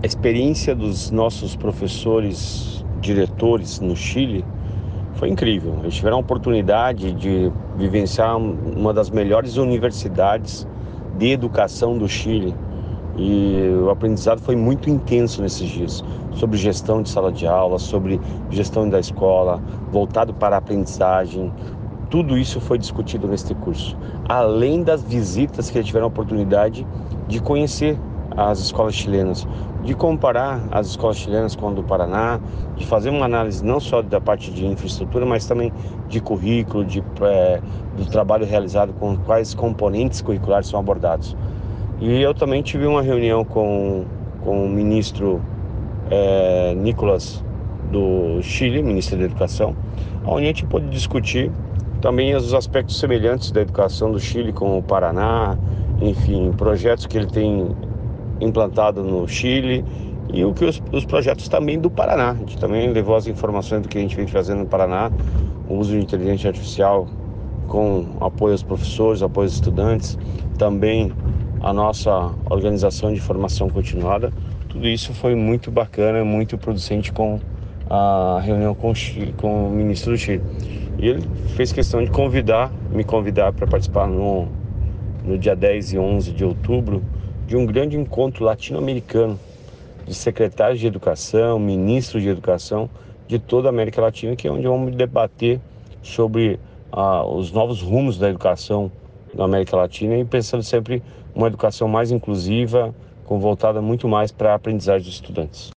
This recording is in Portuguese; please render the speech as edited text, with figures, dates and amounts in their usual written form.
experiência dos nossos professores, diretores no Chile foi incrível. Eles tiveram a oportunidade de vivenciar uma das melhores universidades de educação do Chile. E o aprendizado foi muito intenso nesses dias, sobre gestão de sala de aula, sobre gestão da escola, voltado para a aprendizagem. Tudo isso foi discutido neste curso, além das visitas que eles tiveram a oportunidade de conhecer as escolas chilenas, de comparar as escolas chilenas com a do Paraná, de fazer uma análise não só da parte de infraestrutura, mas também de currículo, do trabalho realizado, com quais componentes curriculares são abordados. E eu também tive uma reunião com o ministro Nicolás do Chile, ministro da Educação, onde a gente pôde discutir também os aspectos semelhantes da educação do Chile com o Paraná, enfim, projetos que ele tem implantado no Chile e os projetos também do Paraná. A gente também levou as informações do que a gente vem fazendo no Paraná, o uso de inteligência artificial com apoio aos professores, apoio aos estudantes, também a nossa organização de formação continuada. Tudo isso foi muito bacana, muito producente com a reunião com o ministro do Chile. E ele fez questão de me convidar para participar no dia 10 e 11 de outubro de um grande encontro latino-americano de secretários de educação, ministros de educação de toda a América Latina, que é onde vamos debater sobre os novos rumos da educação na América Latina e pensando sempre uma educação mais inclusiva, voltada muito mais para a aprendizagem dos estudantes.